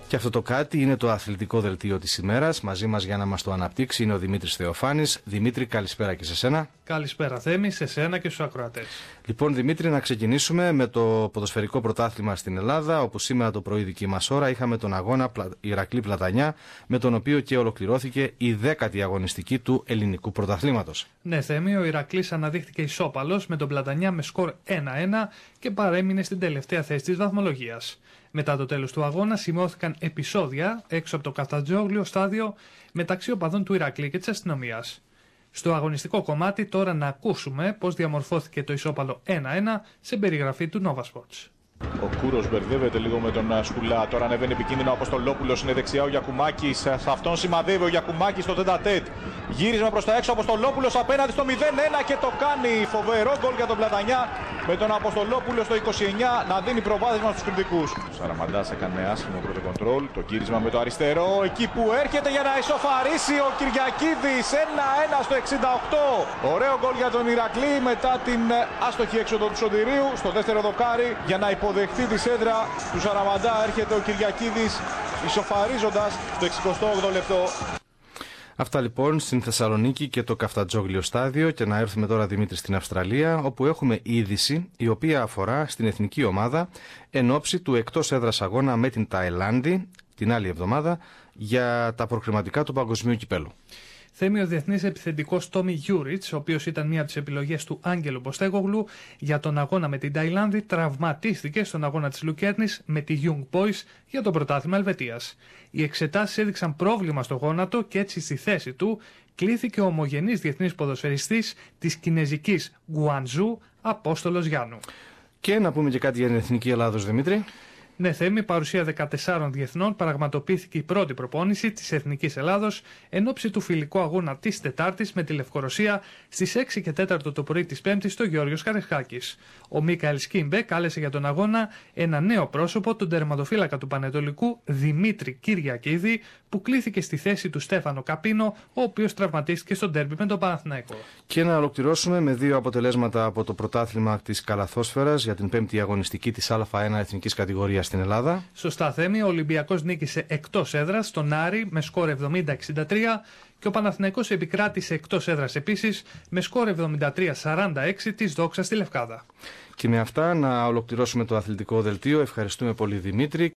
Και αυτό το κάτι είναι το αθλητικό δελτίο της ημέρας. Μαζί μας για να μας το αναπτύξει είναι ο Δημήτρης Θεοφάνης. Δημήτρη, καλησπέρα και σε σένα. Καλησπέρα Θέμη, σε σένα και στους ακροατές. Λοιπόν, Δημήτρη, να ξεκινήσουμε με το ποδοσφαιρικό πρωτάθλημα στην Ελλάδα, όπου σήμερα το πρωί δική μας ώρα είχαμε τον αγώνα Ηρακλή Πλατανιά, με τον οποίο και ολοκληρώθηκε η 10η αγωνιστική του ελληνικού πρωταθλήματος. Ναι, Θέμη, ο Ηρακλής αναδείχθηκε ισόπαλος με τον Πλατανιά με σκορ 1-1 και παρέμεινε στην τελευταία θέση της βαθμολογίας. Μετά το τέλος του αγώνα σημειώθηκαν επεισόδια έξω από το Καφτατζόγλιο στάδιο μεταξύ οπαδών του Ηρακλή και της αστυνομίας. Στο αγωνιστικό κομμάτι τώρα να ακούσουμε πώς διαμορφώθηκε το ισόπαλο 1-1 σε περιγραφή του Nova Sports. Ο Κούρος μπερδεύεται λίγο με τον Σκουλά. Τώρα ανεβαίνει επικίνδυνα ο Αποστολόπουλος. Είναι δεξιά ο Γιακουμάκης. Σε αυτόν σημαδεύει ο Γιακουμάκης στο τετατέτ. Γύρισμα προς τα έξω. Αποστολόπουλος απέναντι στο 0-1 και το κάνει. Φοβερό γκολ για τον Πλατανιά. Με τον Αποστολόπουλο στο 29 να δίνει προβάδισμα στους κριτικούς. Ο Σαραμαντάς έκανε άσχημο πρώτο κοντρόλ. Το γύρισμα με το αριστερό. Εκεί που έρχεται για να ισοφαρίσει ο Κυριακίδης. 1-1 στο 68. Ωραίο γκολ για τον Ηρακλή μετά την άστοχη έξοδο του Σωτηρίου. Στο δεύτερο δοκάρι για να υποδεχθεί τη σέντρα του Σαραμαντά έρχεται ο Κυριακίδης ισοφαρίζοντας το 68ο λεπτό. Αυτά λοιπόν στην Θεσσαλονίκη και το Καφτατζόγλιο στάδιο. Και να έρθουμε τώρα, Δημήτρη, στην Αυστραλία, όπου έχουμε είδηση η οποία αφορά στην εθνική ομάδα εν ώψη του εκτός έδρας αγώνα με την Ταϊλάνδη την άλλη εβδομάδα για τα προκριματικά του Παγκοσμίου Κυπέλλου. Θέμη, ο διεθνής επιθετικός Τόμι Γιούριτς, ο οποίος ήταν μία από τις επιλογές του Άγγελου Ποστέγογλου για τον αγώνα με την Ταϊλάνδη, τραυματίστηκε στον αγώνα της Λουκέρνης με τη Young Boys για το πρωτάθλημα Ελβετίας. Οι εξετάσεις έδειξαν πρόβλημα στο γόνατο και έτσι στη θέση του κλήθηκε ο ομογενής διεθνής ποδοσφαιριστής της κινεζικής Γκουανζού, Απόστολος Γιάννου. Και να πούμε και κάτι για την εθνική Ελλάδος, Δημήτρη. Ναι, Θέμη, παρουσία 14 διεθνών πραγματοποιήθηκε η πρώτη προπόνηση της Εθνικής Ελλάδος εν ώψη του φιλικού αγώνα της Τετάρτης με τη Λευκορωσία στις 6 και 4 το πρωί της Πέμπτης στο Γεώργιος Καραϊσκάκης. Ο Μίκαελ Σκίμπε κάλεσε για τον αγώνα ένα νέο πρόσωπο, τον τερματοφύλακα του Πανετολικού Δημήτρη Κυριακίδη, που κλήθηκε στη θέση του Στέφανο Καπίνο, ο οποίος τραυματίστηκε στο ντέρμπι με τον Παναθηναϊκό. Και να ολοκληρώσουμε με δύο αποτελέσματα από το πρωτάθλημα της Καλαθόσφαιρας για την 5η αγωνιστική της Α1 εθνικής κατηγορίας στην Ελλάδα. Σωστά, Θέμη, ο Ολυμπιακός νίκησε εκτός έδρας στον Άρη με σκορ 70-63 και ο Παναθηναϊκός επικράτησε εκτός έδρας επίσης με σκορ 73-46 της Δόξα στη Λευκάδα. Και με αυτά να ολοκληρώσουμε το αθλητικό δελτίο. Ευχαριστούμε πολύ, Δημήτρη.